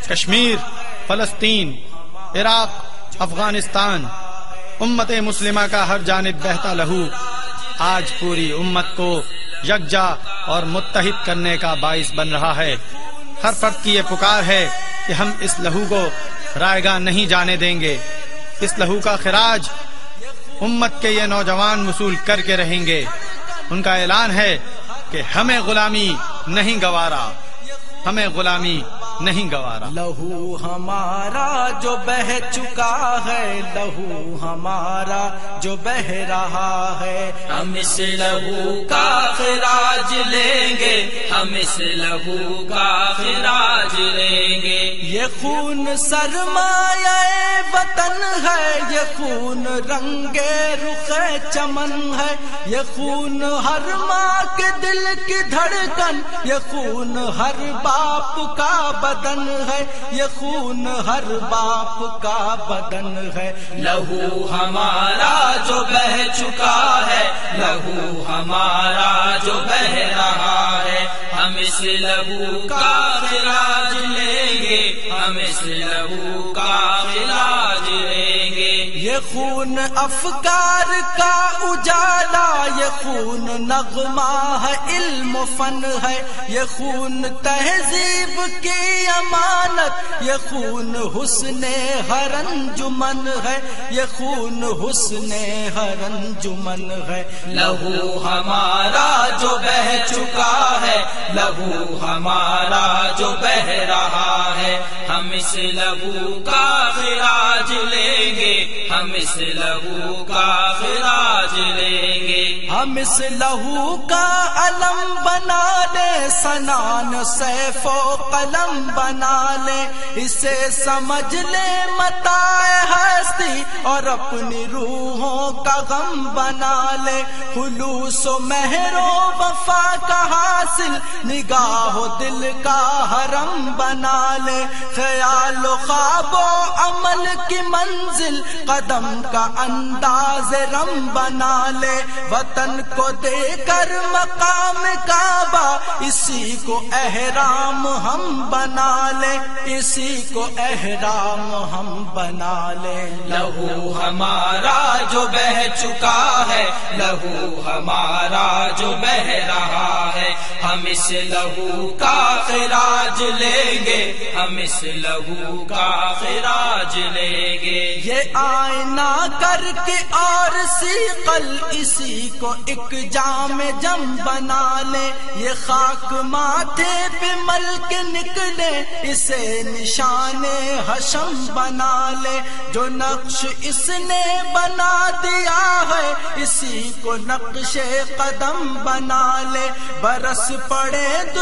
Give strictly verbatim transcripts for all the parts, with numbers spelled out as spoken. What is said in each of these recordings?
کشمیر، فلسطین، عراق، افغانستان، امت مسلمہ کا ہر جانب بہتا لہو آج پوری امت کو یکجا اور متحد کرنے کا باعث بن رہا ہے۔ ہر فرد کی یہ پکار ہے کہ ہم اس لہو کو رائے گاہ نہیں جانے دیں گے۔ اس لہو کا خراج امت کے یہ نوجوان وصول کر کے رہیں گے۔ ان کا اعلان ہے کہ ہمیں غلامی نہیں گوارا، ہمیں غلامی نہیں گوارا۔ لہو ہمارا جو بہہ چکا ہے، لہو ہمارا جو بہہ رہا ہے، ہم اس لہو کا خراج لیں گے، ہم اس لہو کا خراج لیں گے۔ یہ خون سرمایہ وطن ہے، یہ خون رنگ رخ چمن ہے، یہ خون ہر ماں کے دل کی دھڑکن، یہ خون ہر باپ کا بدن ہے، یہ خون ہر باپ کا بدن ہے۔ لہو ہمارا جو بہہ چکا ہے، لہو ہمارا جو بہہ رہا ہے، ہم اس لہو کا خراج لیں گے، ہم اس لہو کا خراج لیں گے۔ یہ خون افکار کا اجالا، یہ خون نغمہ ہے، علم و فن ہے، یہ خون تہذیب کی امانت، یہ خون حسن ہر انجمن ہے، یہ خون حسن ہر انجمن ہے۔ لہو ہمارا جو بہہ چکا ہے، لہو ہمارا جو بہہ رہا ہے، ہم اس لہو کا خراج لیں گے، ہم اس لہو کا خراج لیں گے۔ ہم اس لہو کا علم بنا لے، سنان سیف و قلم بنا لے، اسے سمجھ لے متاع ہستی اور اپنی روحوں کا غم بنا لے۔ خلوص و مہر و وفا کا حاصل نگاہ و دل کا حرم بنا لے، خیال و خواب و عمل کی منزل قدم کا انداز رم بنا لے۔ وطن کو دے کر مقام کعبہ اسی کو احرام ہم بنا لے، اسی کو احرام ہم بنا لے۔ لہو ہمارا جو بہہ چکا ہے، لہو ہمارا جو بہہ رہا ہے، ہم اس لہو کا خراج لیں گے، ہم اس لہو کا خراج لیں گے۔ یہ آئینہ کر کے اور سیقل اسی کو ایک جام جم بنا لے، یہ خاک ماتھے پہ مل کے نکلے اسے نشان حشم بنا لے۔ جو نقش اس نے بنا دیا ہے اسی کو نقش قدم بنا لے۔ برس پڑے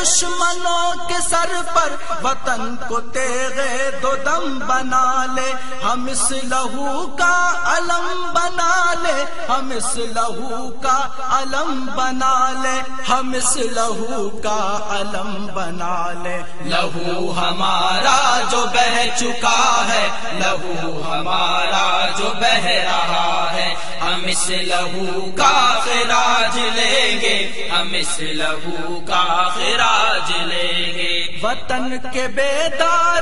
دشمنوں کے سر پر وطن کو تیغے دو دم بنا لے، ہم اس لہو کا علم بنا لے، ہم اس لہو کا علم بنا لے، ہم اس لہو کا علم بنا لے۔ لہو ہمارا جو بہہ چکا ہے، لہو ہمارا جو بہہ رہا ہے، ہم اس لہو کا خراج لیں گے، ہم اس لہو کا خراج لیں گے۔ وطن کے بیدار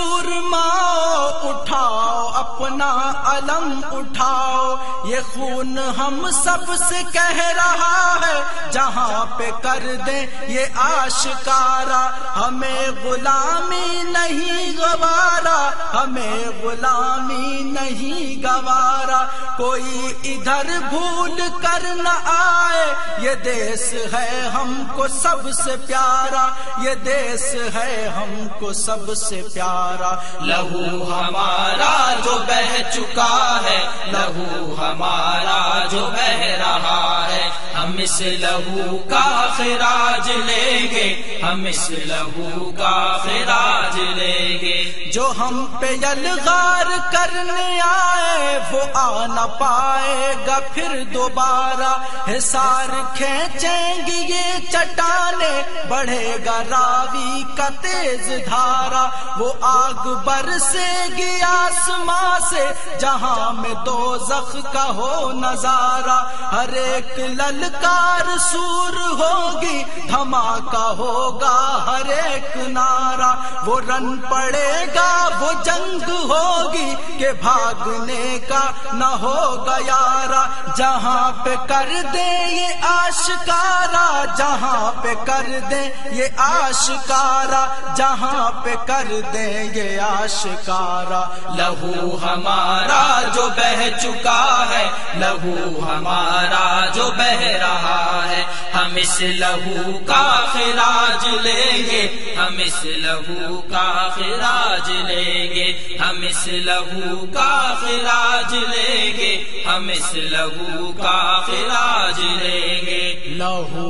سورماؤ اٹھاؤ اپنا علم اٹھاؤ، یہ خون ہم سب سے کہہ رہا ہے جہاں پہ کر دیں یہ آشکارا، ہمیں غلامی نہیں گوارا، ہمیں غلامی نہیں گوارا، کوئی ادھر بھول کر نہ آئے، یہ دیس ہے ہم کو سب سے پیارا، یہ دیس ہے ہم کو سب سے پیارا۔ لہو ہمارا جو بہہ چکا ہے، لہو ہمارا جو بہہ رہا ہے، ہم اس لہو کا خراج لیں گے، ہم اس لہو کا خراج لیں گے۔ جو ہم پہ یلغار کرنے آئے وہ آ نہ پائے گا پھر دوبارہ، حصار کھینچیں گی یہ چٹانیں، بڑھے گا راوی کا تیز دھارا، وہ آگ برسے گی آسماں سے جہاں میں دوزخ کا ہو نظارہ، ہر ایک للکار سور ہوگی، دھماکہ ہوگا ہر ایک نعرہ، وہ رن پڑے گا وہ جنگ ہوگی کہ بھاگنے کا نہ ہوگا یارا، جہاں پہ کر دے یہ آشکارا، جہاں پہ کر دے یہ آشکارا، جہاں پہ کر دے یہ آشکارا، لہو ہمارا جو بہہ چکا ہے، لہو ہمارا جو بہہ رہا ہے، ہم اس لہو کا خراج لیں گے، ہم اس لہو کا خراج لیں گے، ہم اس لہو کا خراج لیں گے، ہم اس لہو کا خراج لیں گے، لہو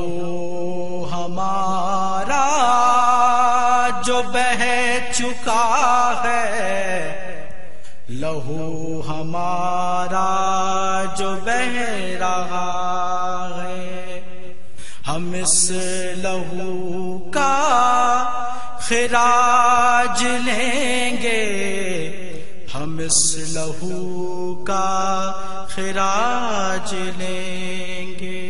ہمارا جو بہہ چکا ہے، لہو ہمارا جو بہہ رہا ہے، ہم اس لہو کا خراج لیں گے، ہم اس لہو کا خراج لیں گے۔